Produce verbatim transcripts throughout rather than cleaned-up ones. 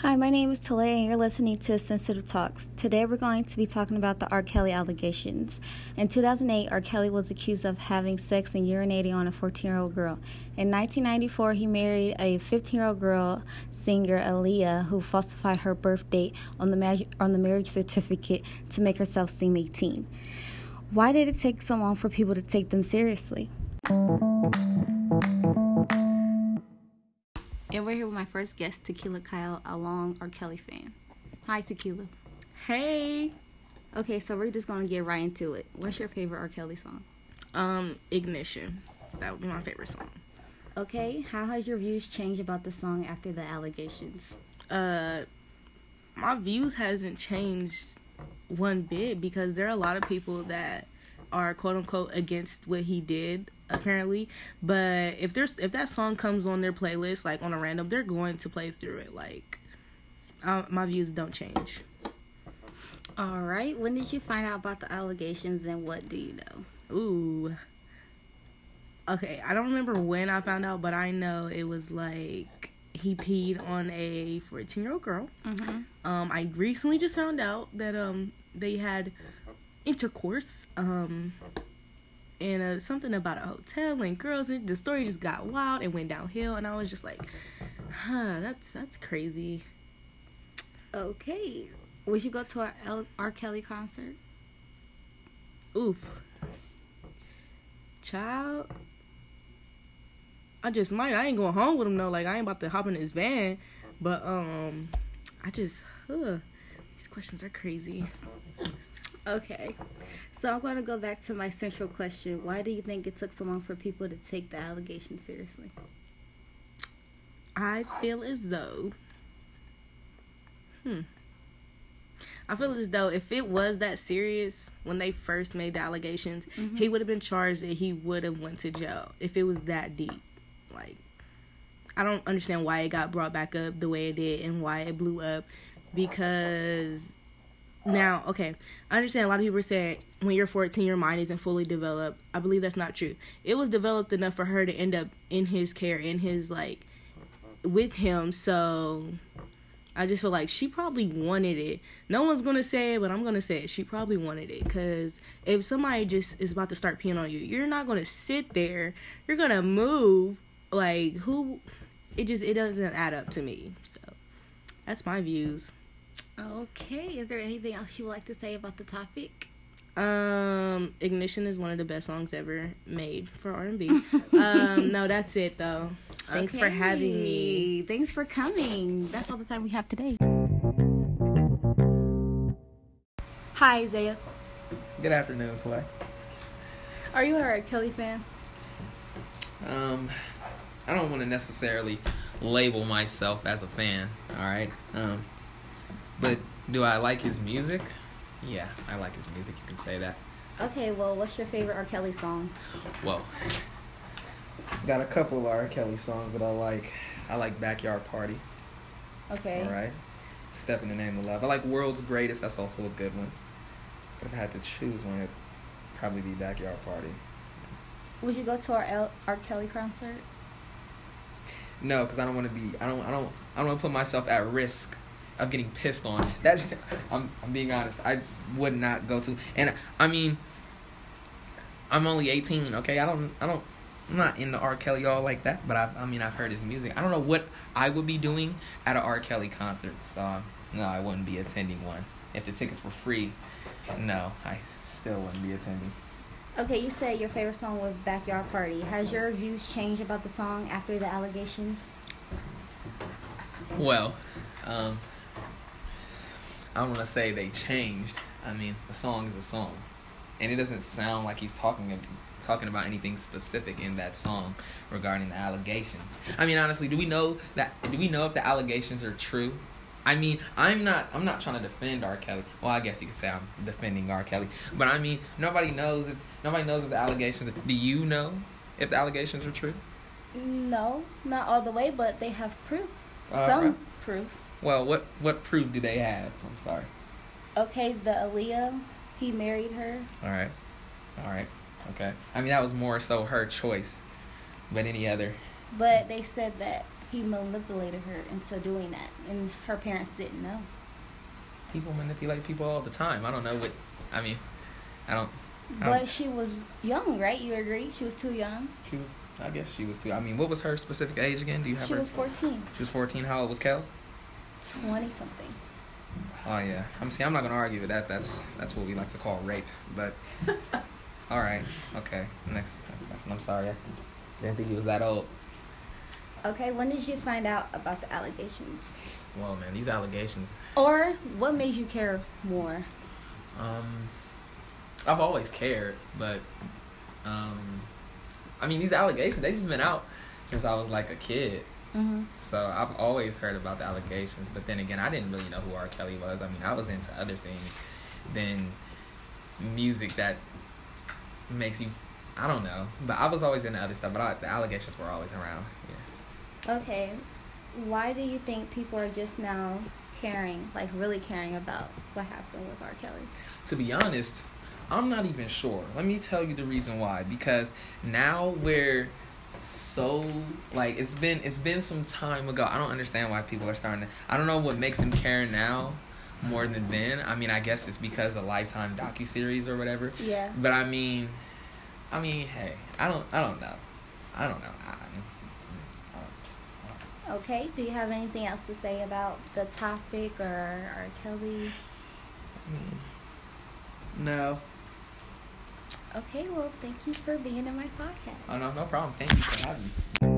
Hi, my name is Talay, and you're listening to Sensitive Talks. Today, we're going to be talking about the R. Kelly allegations. In two thousand eight, R. Kelly was accused of having sex and urinating on a fourteen-year-old girl. In nineteen ninety-four, he married a fifteen-year-old girl singer, Aaliyah, who falsified her birth date on the mag- on the marriage certificate to make herself seem eighteen. Why did it take so long for people to take them seriously? And we're here with my first guest, Tequila Kyle, a long R. Kelly fan. Hi, Tequila. Hey. Okay, so we're just going to get right into it. What's your favorite R. Kelly song? Um, Ignition. That would be my favorite song. Okay, how has your views changed about the song after the allegations? Uh, my views hasn't changed one bit because there are a lot of people that are quote unquote against what he did apparently, but if there's if that song comes on their playlist like on a random, they're going to play through it. Like uh, my views don't change. All right, when did you find out about the allegations and what do you know? Ooh, okay, I don't remember when I found out, but I know it was like he peed on a fourteen year old girl. Mm-hmm. um I recently just found out that um they had intercourse um and uh, something about a hotel and girls, and the story just got wild and went downhill, and I was just like, huh, that's that's crazy. Okay, would you go to our L- R. Kelly concert? Oof, child, I just might. I ain't going home with him though. Like I ain't about to hop in his van, but um I just huh, these questions are crazy. Okay, so I'm going to go back to my central question. Why do you think it took so long for people to take the allegations seriously? I feel as though, hmm, I feel as though if it was that serious when they first made the allegations, mm-hmm. he would have been charged and he would have went to jail if it was that deep. Like, I don't understand why it got brought back up the way it did and why it blew up, because... Now, okay, I understand a lot of people are saying when you're fourteen, your mind isn't fully developed. I believe that's not true. It was developed enough for her to end up in his care, in his, like, with him. So I just feel like she probably wanted it. No one's going to say it, but I'm going to say it. She probably wanted it, because if somebody just is about to start peeing on you, you're not going to sit there. You're going to move. Like, who? It just, it doesn't add up to me. So that's my views. Okay, is there anything else you would like to say about the topic? Um, Ignition is one of the best songs ever made for R and B. um, no, that's it though. Thanks okay. for having me. Thanks for coming. That's all the time we have today. Hi, Isaiah. Good afternoon, Talay. Are you a R. Kelly fan? Um, I don't want to necessarily label myself as a fan, alright? Um, But do I like his music? Yeah, I like his music. You can say that. Okay, well, what's your favorite R. Kelly song? Whoa. Got a couple of R. Kelly songs that I like. I like Backyard Party. Okay. All right. Step in the Name of Love. I like World's Greatest. That's also a good one. But if I had to choose one, it'd probably be Backyard Party. Would you go to our L- R. Kelly concert? No, because I don't want to be. I don't. I don't. I don't want to put myself at risk of getting pissed on. That's I'm I'm being honest. I would not go to. And I mean, I'm only eighteen. Okay, I don't I don't I'm not into R. Kelly all like that. But I I mean I've heard his music. I don't know what I would be doing at an R. Kelly concert. So no, I wouldn't be attending one. If the tickets were free, no, I still wouldn't be attending. Okay, you said your favorite song was Backyard Party. Has your views changed about the song after the allegations? Well, um. I don't want to say they changed. I mean, the song is a song. And it doesn't sound like he's talking talking about anything specific in that song regarding the allegations. I mean, honestly, do we know that do we know if the allegations are true? I mean, I'm not I'm not trying to defend R. Kelly. Well, I guess you could say I'm defending R. Kelly. But I mean, nobody knows if nobody knows if the allegations are, do you know if the allegations are true? No, not all the way, but they have proof. Uh, Some right. proof. Well, what, what proof do they have? I'm sorry. Okay, the Aaliyah, he married her. All right. All right. Okay. I mean, that was more so her choice. But any other. But they said that he manipulated her into doing that, and her parents didn't know. People manipulate people all the time. I don't know what. I mean, I don't. I But don't, she was young, right? You agree? She was too young. she was. I guess she was too. I mean, what was her specific age again? Do you have She her? was fourteen. She was fourteen. How old was Kels? twenty something. Oh yeah. I'm see. I'm not gonna argue with that. That's that's what we like to call rape. But all right. Okay. Next. Next question. I'm sorry. I didn't think he was that old. Okay, when did you find out about the allegations? Well, man, these allegations. Or what made you care more? Um, I've always cared, but um, I mean, these allegations, they just been out since I was like a kid. Mm-hmm. So I've always heard about the allegations, but then again, I didn't really know who R. Kelly was. I mean, I was into other things than music that makes you, I don't know. But I was always into other stuff, but I, the allegations were always around. Yeah. Okay, why do you think people are just now caring, like really caring about what happened with R. Kelly? To be honest, I'm not even sure. Let me tell you the reason why. Because now we're so like it's been it's been some time ago. I don't understand why people are starting to. I don't know what makes them care now more than then. I mean, I guess it's because the Lifetime docuseries or whatever. Yeah. But I mean, I mean, hey, I don't I don't know. I don't know. I, I don't, Okay, do you have anything else to say about the topic or R. Kelly? I mean, no. Okay, well, thank you for being in my podcast. Oh no, no problem. Thank you for having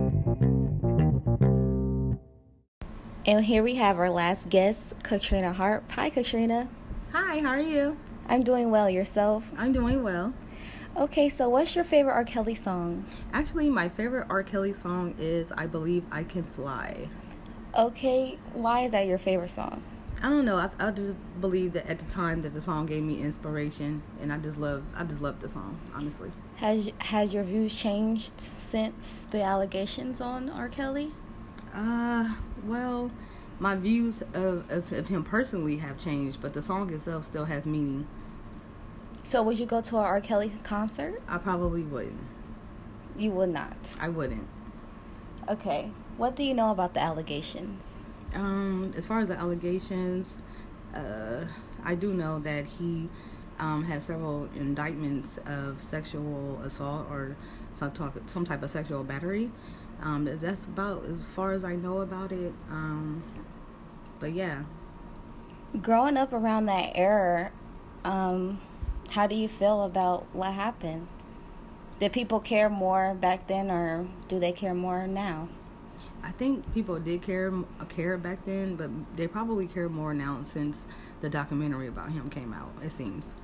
me. And here we have our last guest, Katrina Hart. Hi, Katrina. Hi, how are you? I'm doing well. Yourself? I'm doing well. Okay, so what's your favorite R. Kelly song? Actually, my favorite R. Kelly song is I Believe I Can Fly. Okay, why is that your favorite song? I don't know. I, I just believe that at the time that the song gave me inspiration, and I just love I just love the song, honestly. Has has your views changed since the allegations on R. Kelly? Uh, well, my views of, of, of him personally have changed, but the song itself still has meaning. So would you go to an R. Kelly concert? I probably wouldn't. You would not. I wouldn't. Okay. What do you know about the allegations? Um, as far as the allegations, uh, I do know that he um, had several indictments of sexual assault or some type of, some type of sexual battery. Um, that's about as far as I know about it. Um, but yeah. Growing up around that era, um, how do you feel about what happened? Did people care more back then, or do they care more now? I think people did care care back then, but they probably care more now since the documentary about him came out, it seems.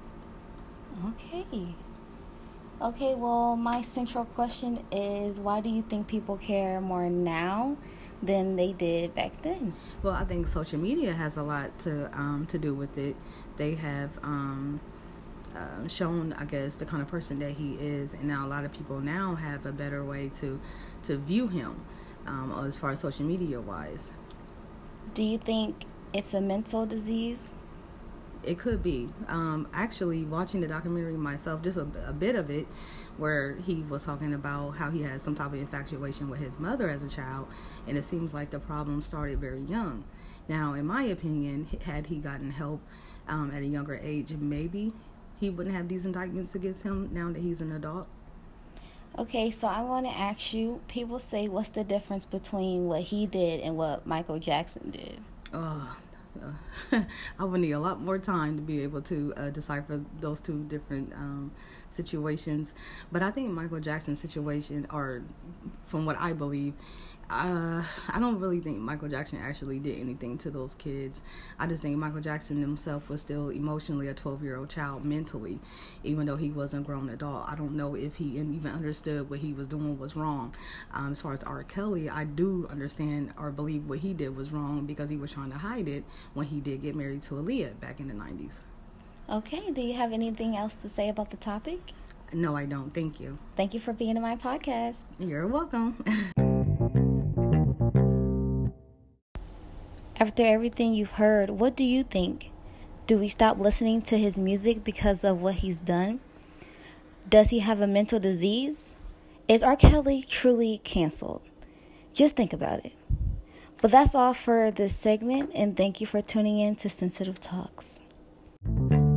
Okay. Okay, well, my central question is, why do you think people care more now than they did back then? Well, I think social media has a lot to um, to do with it. They have um, uh, shown, I guess, the kind of person that he is, and now a lot of people now have a better way to, to view him. Um, as far as social media wise. Do you think it's a mental disease? It could be. Um, actually, watching the documentary myself, just a, a bit of it, where he was talking about how he had some type of infatuation with his mother as a child, and it seems like the problem started very young. Now, in my opinion, had he gotten help um, at a younger age, maybe he wouldn't have these indictments against him now that he's an adult. Okay, so I want to ask you, people say, what's the difference between what he did and what Michael Jackson did? Oh, uh, I would need a lot more time to be able to uh, decipher those two different um, situations. But I think Michael Jackson's situation, or from what I believe, uh, I don't really think Michael Jackson actually did anything to those kids. I just think Michael Jackson himself was still emotionally a twelve-year-old child mentally, even though he wasn't a grown adult. I don't know if he even understood what he was doing was wrong. Um, as far as R. Kelly, I do understand or believe what he did was wrong because he was trying to hide it when he did get married to Aaliyah back in the nineties. Okay, do you have anything else to say about the topic? No, I don't. Thank you. Thank you for being in my podcast. You're welcome. After everything you've heard, what do you think? Do we stop listening to his music because of what he's done? Does he have a mental disease? Is R. Kelly truly canceled? Just think about it. But that's all for this segment, and thank you for tuning in to Sensitive Talks.